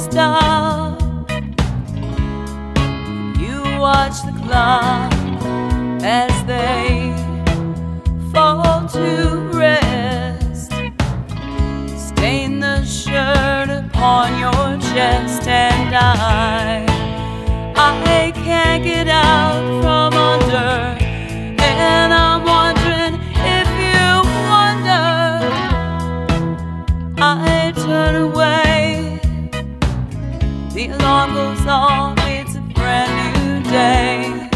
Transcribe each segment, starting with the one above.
stop. You watch the clock as they fall to rest. Stain the shirt upon your chest, and I can't get out from under. And I'm wondering if you wonder. I turn away. The alarm goes off. It's a brand new day.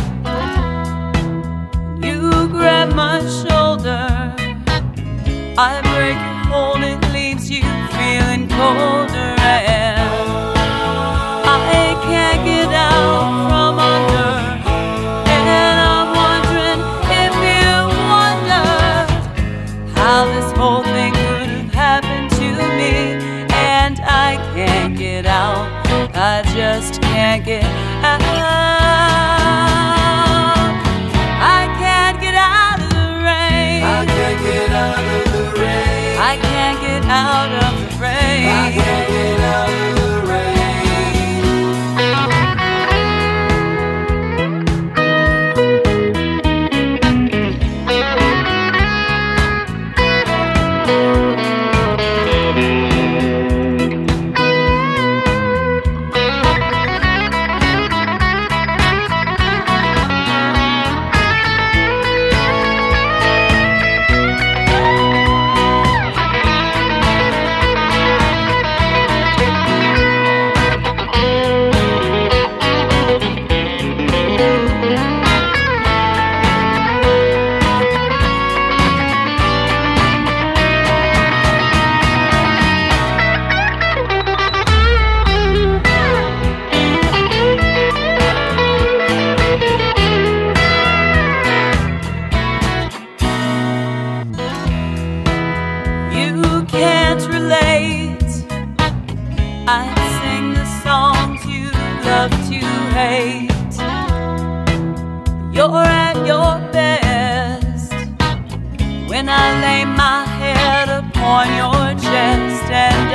You grab my shoulder. I break your hold. It leaves you feeling colder. And I can't get out from under. And I'm wondering if you wonder how this whole thing could have happened to me. And I can't get out. I just can't get out. I can't get out of the rain. I can't get out of the rain. I can't get out of the rain. I can't get out of the rain. I sing the songs you love to hate. You're at your best when I lay my head upon your chest, and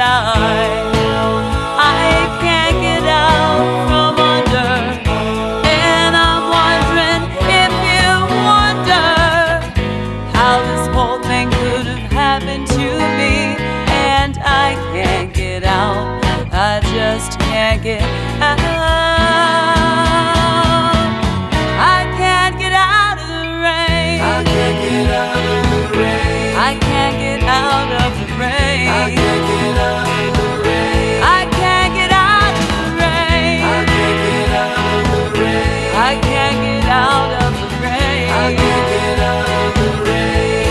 I can't get out from under. And I'm wondering if you wonder how this whole thing could have happened to me. And I can't get out. I just can't get out. I can't get out of the rain. I can't get out of the rain. I can't get out of the rain. I can't get out of the rain. I can't get out of the rain. I can't get out of the rain. I can't get out of the rain. I can't get out of the rain.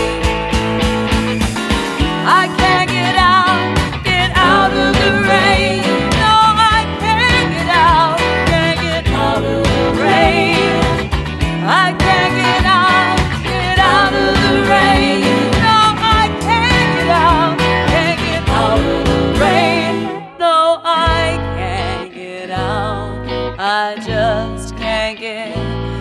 I can't get out of the rain. No, I can't get out of the rain. I can't get out of the rain. No, I can't get out of the rain. No, I can't get out. I just can't get